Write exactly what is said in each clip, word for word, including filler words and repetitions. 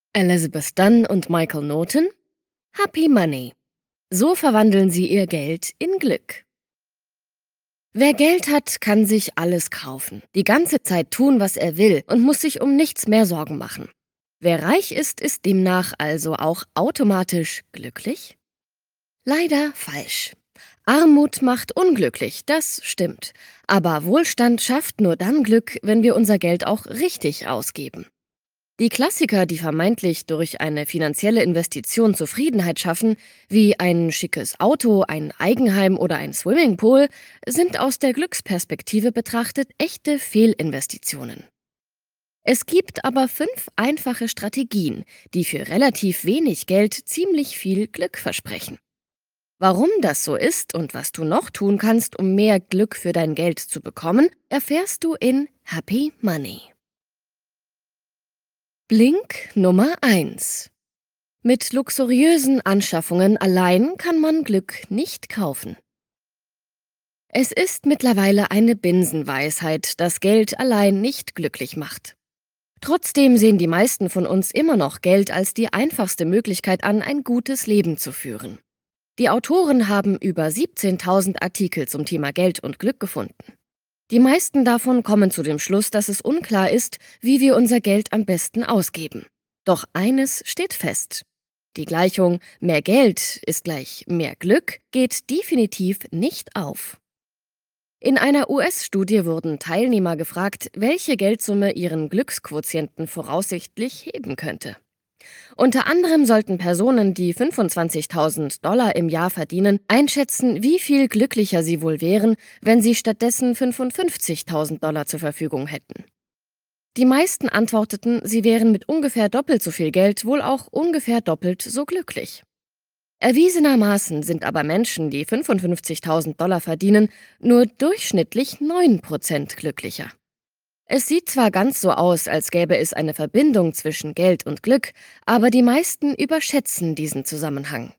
Elizabeth Dunn und Michael Norton? Happy Money. So verwandeln sie ihr Geld in Glück. Wer Geld hat, kann sich alles kaufen, die ganze Zeit tun, was er will und muss sich um nichts mehr Sorgen machen. Wer reich ist, ist demnach also auch automatisch glücklich? Leider falsch. Armut macht unglücklich, das stimmt. Aber Wohlstand schafft nur dann Glück, wenn wir unser Geld auch richtig ausgeben. Die Klassiker, die vermeintlich durch eine finanzielle Investition Zufriedenheit schaffen, wie ein schickes Auto, ein Eigenheim oder ein Swimmingpool, sind aus der Glücksperspektive betrachtet echte Fehlinvestitionen. Es gibt aber fünf einfache Strategien, die für relativ wenig Geld ziemlich viel Glück versprechen. Warum das so ist und was du noch tun kannst, um mehr Glück für dein Geld zu bekommen, erfährst du in Happy Money. Blink Nummer eins. Mit luxuriösen Anschaffungen allein kann man Glück nicht kaufen. Es ist mittlerweile eine Binsenweisheit, dass Geld allein nicht glücklich macht. Trotzdem sehen die meisten von uns immer noch Geld als die einfachste Möglichkeit an, ein gutes Leben zu führen. Die Autoren haben über siebzehntausend Artikel zum Thema Geld und Glück gefunden. Die meisten davon kommen zu dem Schluss, dass es unklar ist, wie wir unser Geld am besten ausgeben. Doch eines steht fest. Die Gleichung mehr Geld ist gleich mehr Glück geht definitiv nicht auf. In einer U S-Studie wurden Teilnehmer gefragt, welche Geldsumme ihren Glücksquotienten voraussichtlich heben könnte. Unter anderem sollten Personen, die fünfundzwanzigtausend Dollar im Jahr verdienen, einschätzen, wie viel glücklicher sie wohl wären, wenn sie stattdessen fünfundfünfzigtausend Dollar zur Verfügung hätten. Die meisten antworteten, sie wären mit ungefähr doppelt so viel Geld wohl auch ungefähr doppelt so glücklich. Erwiesenermaßen sind aber Menschen, die fünfundfünfzigtausend Dollar verdienen, nur durchschnittlich neun Prozent glücklicher. Es sieht zwar ganz so aus, als gäbe es eine Verbindung zwischen Geld und Glück, aber die meisten überschätzen diesen Zusammenhang.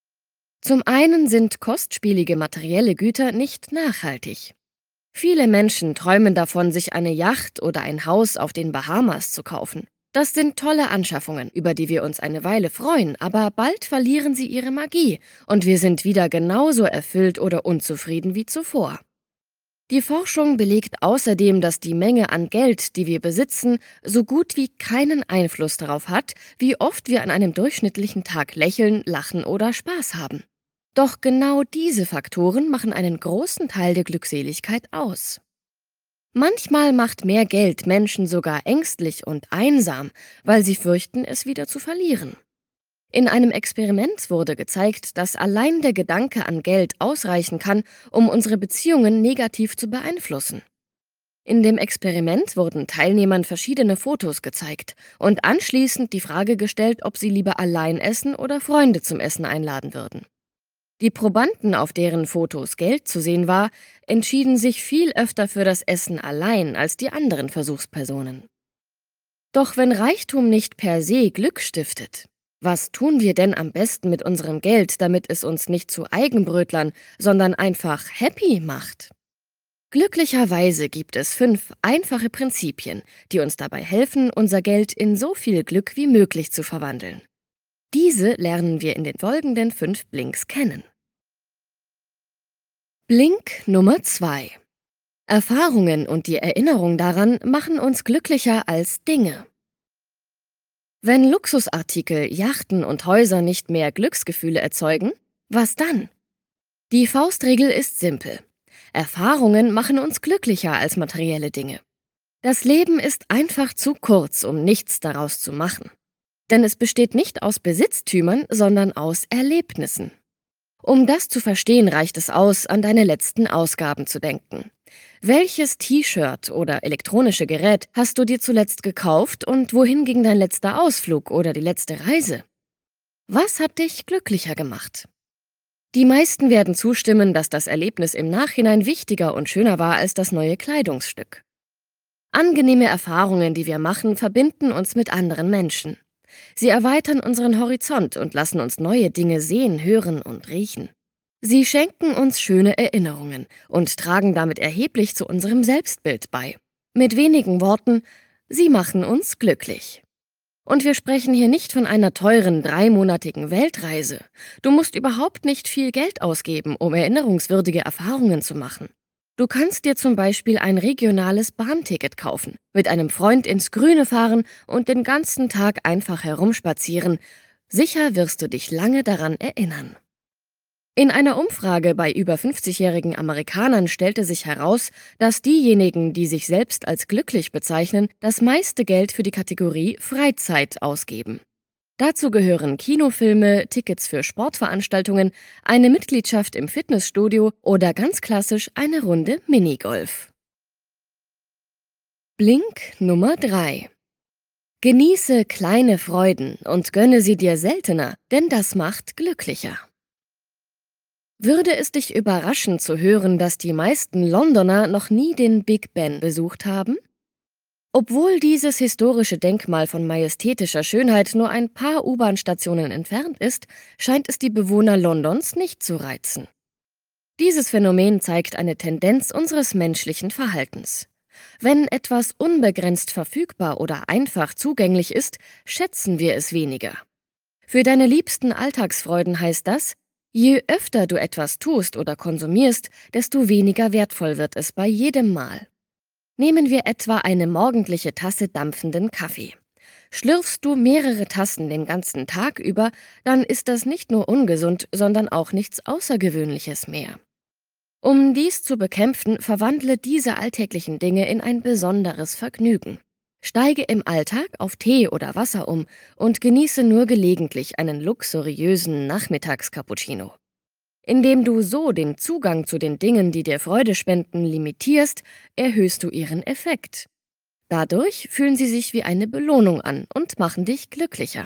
Zum einen sind kostspielige materielle Güter nicht nachhaltig. Viele Menschen träumen davon, sich eine Yacht oder ein Haus auf den Bahamas zu kaufen. Das sind tolle Anschaffungen, über die wir uns eine Weile freuen, aber bald verlieren sie ihre Magie und wir sind wieder genauso erfüllt oder unzufrieden wie zuvor. Die Forschung belegt außerdem, dass die Menge an Geld, die wir besitzen, so gut wie keinen Einfluss darauf hat, wie oft wir an einem durchschnittlichen Tag lächeln, lachen oder Spaß haben. Doch genau diese Faktoren machen einen großen Teil der Glückseligkeit aus. Manchmal macht mehr Geld Menschen sogar ängstlich und einsam, weil sie fürchten, es wieder zu verlieren. In einem Experiment wurde gezeigt, dass allein der Gedanke an Geld ausreichen kann, um unsere Beziehungen negativ zu beeinflussen. In dem Experiment wurden Teilnehmern verschiedene Fotos gezeigt und anschließend die Frage gestellt, ob sie lieber allein essen oder Freunde zum Essen einladen würden. Die Probanden, auf deren Fotos Geld zu sehen war, entschieden sich viel öfter für das Essen allein als die anderen Versuchspersonen. Doch wenn Reichtum nicht per se Glück stiftet, was tun wir denn am besten mit unserem Geld, damit es uns nicht zu Eigenbrötlern, sondern einfach happy macht? Glücklicherweise gibt es fünf einfache Prinzipien, die uns dabei helfen, unser Geld in so viel Glück wie möglich zu verwandeln. Diese lernen wir in den folgenden fünf Blinks kennen. Blink Nummer zwei. Erfahrungen und die Erinnerung daran machen uns glücklicher als Dinge. Wenn Luxusartikel, Yachten und Häuser nicht mehr Glücksgefühle erzeugen, was dann? Die Faustregel ist simpel. Erfahrungen machen uns glücklicher als materielle Dinge. Das Leben ist einfach zu kurz, um nichts daraus zu machen. Denn es besteht nicht aus Besitztümern, sondern aus Erlebnissen. Um das zu verstehen, reicht es aus, an deine letzten Ausgaben zu denken. Welches T-Shirt oder elektronische Gerät hast du dir zuletzt gekauft und wohin ging dein letzter Ausflug oder die letzte Reise? Was hat dich glücklicher gemacht? Die meisten werden zustimmen, dass das Erlebnis im Nachhinein wichtiger und schöner war als das neue Kleidungsstück. Angenehme Erfahrungen, die wir machen, verbinden uns mit anderen Menschen. Sie erweitern unseren Horizont und lassen uns neue Dinge sehen, hören und riechen. Sie schenken uns schöne Erinnerungen und tragen damit erheblich zu unserem Selbstbild bei. Mit wenigen Worten, sie machen uns glücklich. Und wir sprechen hier nicht von einer teuren dreimonatigen Weltreise. Du musst überhaupt nicht viel Geld ausgeben, um erinnerungswürdige Erfahrungen zu machen. Du kannst dir zum Beispiel ein regionales Bahnticket kaufen, mit einem Freund ins Grüne fahren und den ganzen Tag einfach herumspazieren. Sicher wirst du dich lange daran erinnern. In einer Umfrage bei über fünfzigjährigen Amerikanern stellte sich heraus, dass diejenigen, die sich selbst als glücklich bezeichnen, das meiste Geld für die Kategorie Freizeit ausgeben. Dazu gehören Kinofilme, Tickets für Sportveranstaltungen, eine Mitgliedschaft im Fitnessstudio oder ganz klassisch eine Runde Minigolf. Blink Nummer drei. Genieße kleine Freuden und gönne sie dir seltener, denn das macht glücklicher. Würde es dich überraschen zu hören, dass die meisten Londoner noch nie den Big Ben besucht haben? Obwohl dieses historische Denkmal von majestätischer Schönheit nur ein paar U-Bahn-Stationen entfernt ist, scheint es die Bewohner Londons nicht zu reizen. Dieses Phänomen zeigt eine Tendenz unseres menschlichen Verhaltens. Wenn etwas unbegrenzt verfügbar oder einfach zugänglich ist, schätzen wir es weniger. Für deine liebsten Alltagsfreuden heißt das: Je öfter du etwas tust oder konsumierst, desto weniger wertvoll wird es bei jedem Mal. Nehmen wir etwa eine morgendliche Tasse dampfenden Kaffee. Schlürfst du mehrere Tassen den ganzen Tag über, dann ist das nicht nur ungesund, sondern auch nichts Außergewöhnliches mehr. Um dies zu bekämpfen, verwandle diese alltäglichen Dinge in ein besonderes Vergnügen. Steige im Alltag auf Tee oder Wasser um und genieße nur gelegentlich einen luxuriösen Nachmittagscappuccino. Indem du so den Zugang zu den Dingen, die dir Freude spenden, limitierst, erhöhst du ihren Effekt. Dadurch fühlen sie sich wie eine Belohnung an und machen dich glücklicher.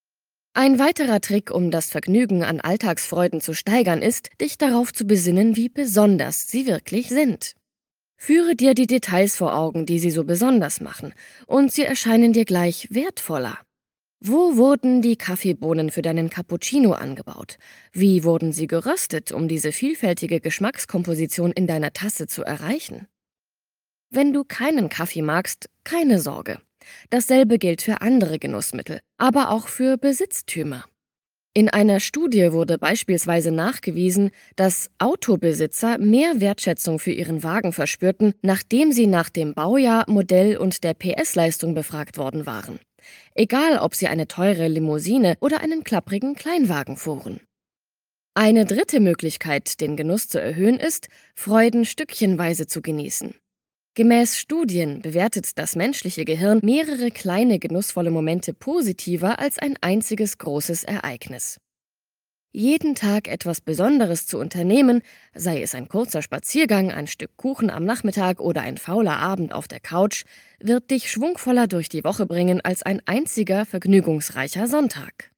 Ein weiterer Trick, um das Vergnügen an Alltagsfreuden zu steigern, ist, dich darauf zu besinnen, wie besonders sie wirklich sind. Führe dir die Details vor Augen, die sie so besonders machen, und sie erscheinen dir gleich wertvoller. Wo wurden die Kaffeebohnen für deinen Cappuccino angebaut? Wie wurden sie geröstet, um diese vielfältige Geschmackskomposition in deiner Tasse zu erreichen? Wenn du keinen Kaffee magst, keine Sorge. Dasselbe gilt für andere Genussmittel, aber auch für Besitztümer. In einer Studie wurde beispielsweise nachgewiesen, dass Autobesitzer mehr Wertschätzung für ihren Wagen verspürten, nachdem sie nach dem Baujahr, Modell und der P S-Leistung befragt worden waren. Egal, ob sie eine teure Limousine oder einen klapprigen Kleinwagen fuhren. Eine dritte Möglichkeit, den Genuss zu erhöhen, ist, Freuden stückchenweise zu genießen. Gemäß Studien bewertet das menschliche Gehirn mehrere kleine genussvolle Momente positiver als ein einziges großes Ereignis. Jeden Tag etwas Besonderes zu unternehmen, sei es ein kurzer Spaziergang, ein Stück Kuchen am Nachmittag oder ein fauler Abend auf der Couch, wird dich schwungvoller durch die Woche bringen als ein einziger vergnügungsreicher Sonntag.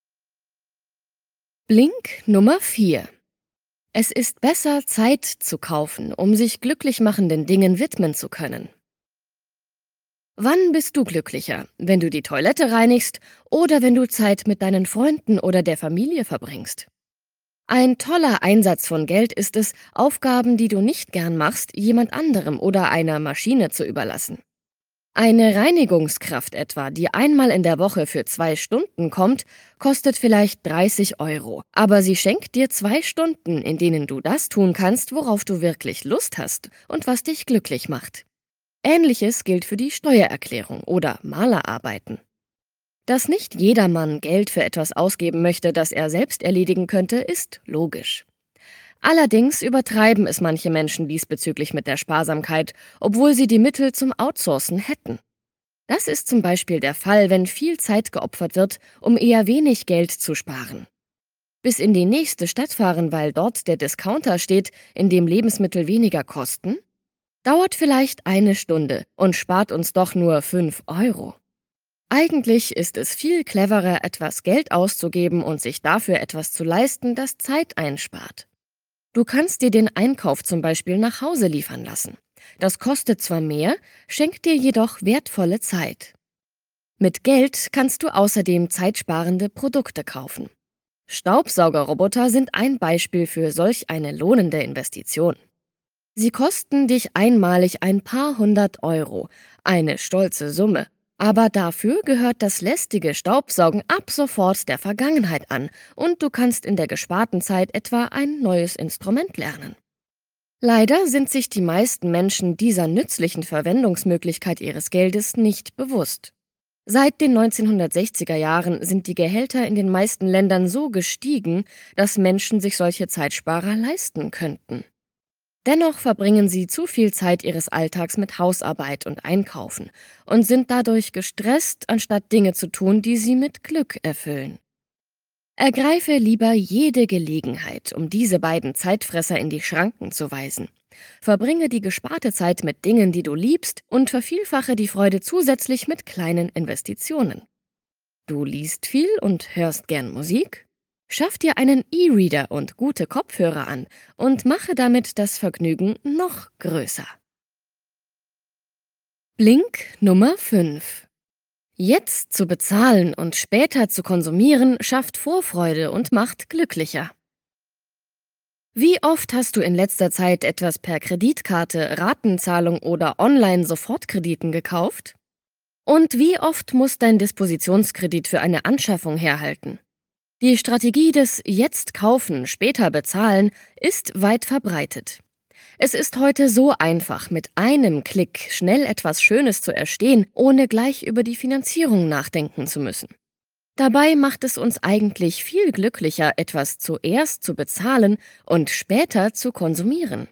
Blink Nummer vier. Es ist besser, Zeit zu kaufen, um sich glücklich machenden Dingen widmen zu können. Wann bist du glücklicher, wenn du die Toilette reinigst oder wenn du Zeit mit deinen Freunden oder der Familie verbringst? Ein toller Einsatz von Geld ist es, Aufgaben, die du nicht gern machst, jemand anderem oder einer Maschine zu überlassen. Eine Reinigungskraft etwa, die einmal in der Woche für zwei Stunden kommt, kostet vielleicht dreißig Euro. Aber sie schenkt dir zwei Stunden, in denen du das tun kannst, worauf du wirklich Lust hast und was dich glücklich macht. Ähnliches gilt für die Steuererklärung oder Malerarbeiten. Dass nicht jedermann Geld für etwas ausgeben möchte, das er selbst erledigen könnte, ist logisch. Allerdings übertreiben es manche Menschen diesbezüglich mit der Sparsamkeit, obwohl sie die Mittel zum Outsourcen hätten. Das ist zum Beispiel der Fall, wenn viel Zeit geopfert wird, um eher wenig Geld zu sparen. Bis in die nächste Stadt fahren, weil dort der Discounter steht, in dem Lebensmittel weniger kosten? Dauert vielleicht eine Stunde und spart uns doch nur fünf Euro. Eigentlich ist es viel cleverer, etwas Geld auszugeben und sich dafür etwas zu leisten, das Zeit einspart. Du kannst dir den Einkauf zum Beispiel nach Hause liefern lassen. Das kostet zwar mehr, schenkt dir jedoch wertvolle Zeit. Mit Geld kannst du außerdem zeitsparende Produkte kaufen. Staubsaugerroboter sind ein Beispiel für solch eine lohnende Investition. Sie kosten dich einmalig ein paar hundert Euro, eine stolze Summe. Aber dafür gehört das lästige Staubsaugen ab sofort der Vergangenheit an und du kannst in der gesparten Zeit etwa ein neues Instrument lernen. Leider sind sich die meisten Menschen dieser nützlichen Verwendungsmöglichkeit ihres Geldes nicht bewusst. Seit den neunzehnhundertsechziger Jahren sind die Gehälter in den meisten Ländern so gestiegen, dass Menschen sich solche Zeitsparer leisten könnten. Dennoch verbringen sie zu viel Zeit ihres Alltags mit Hausarbeit und Einkaufen und sind dadurch gestresst, anstatt Dinge zu tun, die sie mit Glück erfüllen. Ergreife lieber jede Gelegenheit, um diese beiden Zeitfresser in die Schranken zu weisen. Verbringe die gesparte Zeit mit Dingen, die du liebst, und vervielfache die Freude zusätzlich mit kleinen Investitionen. Du liest viel und hörst gern Musik? Schaff dir einen E-Reader und gute Kopfhörer an und mache damit das Vergnügen noch größer. Blink Nummer fünf. Jetzt zu bezahlen und später zu konsumieren schafft Vorfreude und macht glücklicher. Wie oft hast du in letzter Zeit etwas per Kreditkarte, Ratenzahlung oder Online-Sofortkrediten gekauft? Und wie oft muss dein Dispositionskredit für eine Anschaffung herhalten? Die Strategie des Jetzt kaufen, später bezahlen ist weit verbreitet. Es ist heute so einfach, mit einem Klick schnell etwas Schönes zu erstehen, ohne gleich über die Finanzierung nachdenken zu müssen. Dabei macht es uns eigentlich viel glücklicher, etwas zuerst zu bezahlen und später zu konsumieren.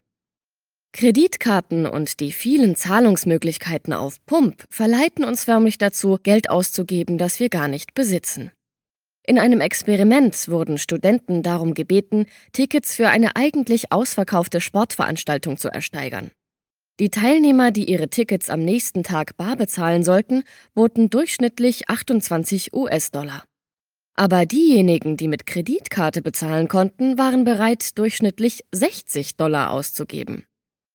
Kreditkarten und die vielen Zahlungsmöglichkeiten auf Pump verleiten uns förmlich dazu, Geld auszugeben, das wir gar nicht besitzen. In einem Experiment wurden Studenten darum gebeten, Tickets für eine eigentlich ausverkaufte Sportveranstaltung zu ersteigern. Die Teilnehmer, die ihre Tickets am nächsten Tag bar bezahlen sollten, boten durchschnittlich achtundzwanzig US-Dollar. Aber diejenigen, die mit Kreditkarte bezahlen konnten, waren bereit, durchschnittlich sechzig Dollar auszugeben.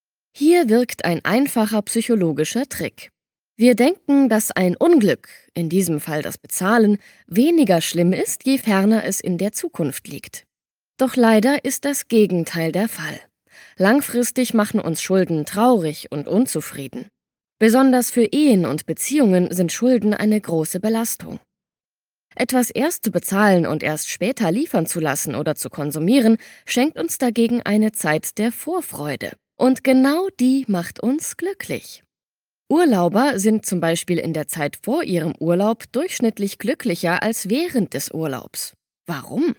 Hier wirkt ein einfacher psychologischer Trick. Wir denken, dass ein Unglück, in diesem Fall das Bezahlen, weniger schlimm ist, je ferner es in der Zukunft liegt. Doch leider ist das Gegenteil der Fall. Langfristig machen uns Schulden traurig und unzufrieden. Besonders für Ehen und Beziehungen sind Schulden eine große Belastung. Etwas erst zu bezahlen und erst später liefern zu lassen oder zu konsumieren, schenkt uns dagegen eine Zeit der Vorfreude. Und genau die macht uns glücklich. Urlauber sind zum Beispiel in der Zeit vor ihrem Urlaub durchschnittlich glücklicher als während des Urlaubs. Warum?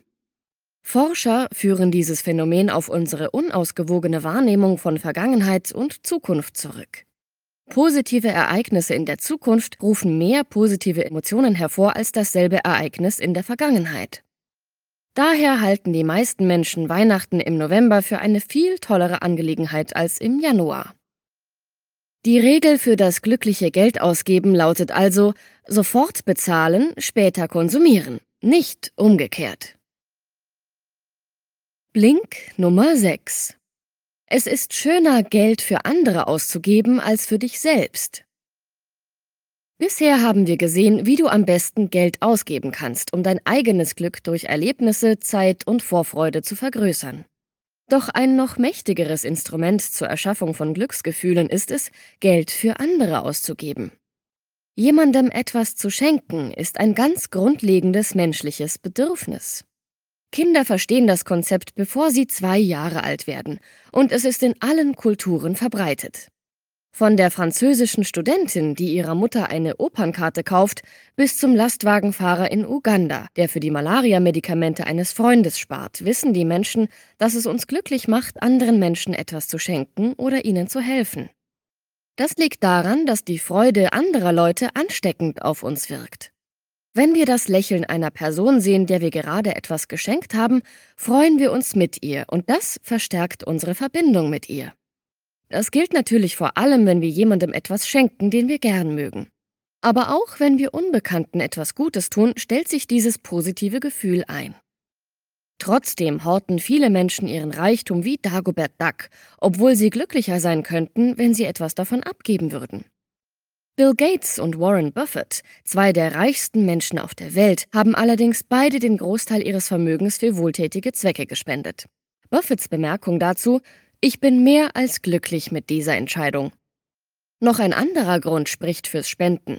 Forscher führen dieses Phänomen auf unsere unausgewogene Wahrnehmung von Vergangenheit und Zukunft zurück. Positive Ereignisse in der Zukunft rufen mehr positive Emotionen hervor als dasselbe Ereignis in der Vergangenheit. Daher halten die meisten Menschen Weihnachten im November für eine viel tollere Angelegenheit als im Januar. Die Regel für das glückliche Geldausgeben lautet also: sofort bezahlen, später konsumieren, nicht umgekehrt. Blink Nummer sechs. Es ist schöner, Geld für andere auszugeben, als für dich selbst. Bisher haben wir gesehen, wie du am besten Geld ausgeben kannst, um dein eigenes Glück durch Erlebnisse, Zeit und Vorfreude zu vergrößern. Doch ein noch mächtigeres Instrument zur Erschaffung von Glücksgefühlen ist es, Geld für andere auszugeben. Jemandem etwas zu schenken, ist ein ganz grundlegendes menschliches Bedürfnis. Kinder verstehen das Konzept, bevor sie zwei Jahre alt werden, und es ist in allen Kulturen verbreitet. Von der französischen Studentin, die ihrer Mutter eine Opernkarte kauft, bis zum Lastwagenfahrer in Uganda, der für die Malaria-Medikamente eines Freundes spart, wissen die Menschen, dass es uns glücklich macht, anderen Menschen etwas zu schenken oder ihnen zu helfen. Das liegt daran, dass die Freude anderer Leute ansteckend auf uns wirkt. Wenn wir das Lächeln einer Person sehen, der wir gerade etwas geschenkt haben, freuen wir uns mit ihr und das verstärkt unsere Verbindung mit ihr. Das gilt natürlich vor allem, wenn wir jemandem etwas schenken, den wir gern mögen. Aber auch wenn wir Unbekannten etwas Gutes tun, stellt sich dieses positive Gefühl ein. Trotzdem horten viele Menschen ihren Reichtum wie Dagobert Duck, obwohl sie glücklicher sein könnten, wenn sie etwas davon abgeben würden. Bill Gates und Warren Buffett, zwei der reichsten Menschen auf der Welt, haben allerdings beide den Großteil ihres Vermögens für wohltätige Zwecke gespendet. Buffetts Bemerkung dazu: Ich bin mehr als glücklich mit dieser Entscheidung. Noch ein anderer Grund spricht fürs Spenden.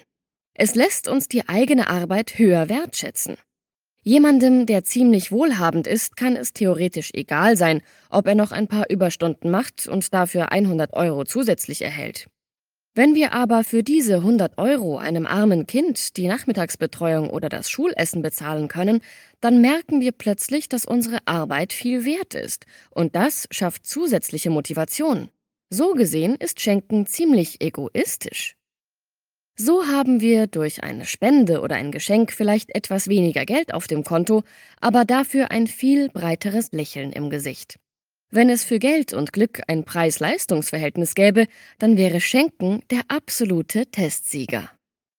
Es lässt uns die eigene Arbeit höher wertschätzen. Jemandem, der ziemlich wohlhabend ist, kann es theoretisch egal sein, ob er noch ein paar Überstunden macht und dafür hundert Euro zusätzlich erhält. Wenn wir aber für diese hundert Euro einem armen Kind die Nachmittagsbetreuung oder das Schulessen bezahlen können, dann merken wir plötzlich, dass unsere Arbeit viel wert ist. Und das schafft zusätzliche Motivation. So gesehen ist Schenken ziemlich egoistisch. So haben wir durch eine Spende oder ein Geschenk vielleicht etwas weniger Geld auf dem Konto, aber dafür ein viel breiteres Lächeln im Gesicht. Wenn es für Geld und Glück ein Preis-Leistungs-Verhältnis gäbe, dann wäre Schenken der absolute Testsieger.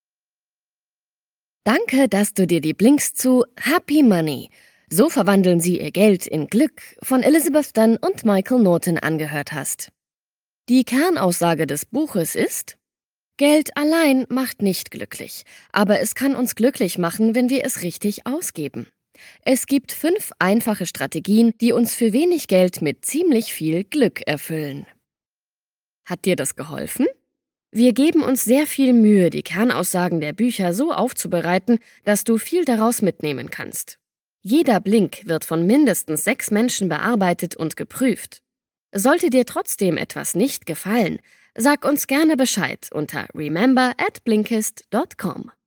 Danke, dass du dir die Blinks zu Happy Money. So verwandeln sie ihr Geld in Glück von Elizabeth Dunn und Michael Norton angehört hast. Die Kernaussage des Buches ist: Geld allein macht nicht glücklich, aber es kann uns glücklich machen, wenn wir es richtig ausgeben. Es gibt fünf einfache Strategien, die uns für wenig Geld mit ziemlich viel Glück erfüllen. Hat dir das geholfen? Wir geben uns sehr viel Mühe, die Kernaussagen der Bücher so aufzubereiten, dass du viel daraus mitnehmen kannst. Jeder Blink wird von mindestens sechs Menschen bearbeitet und geprüft. Sollte dir trotzdem etwas nicht gefallen, sag uns gerne Bescheid unter remember at blinkist dot com.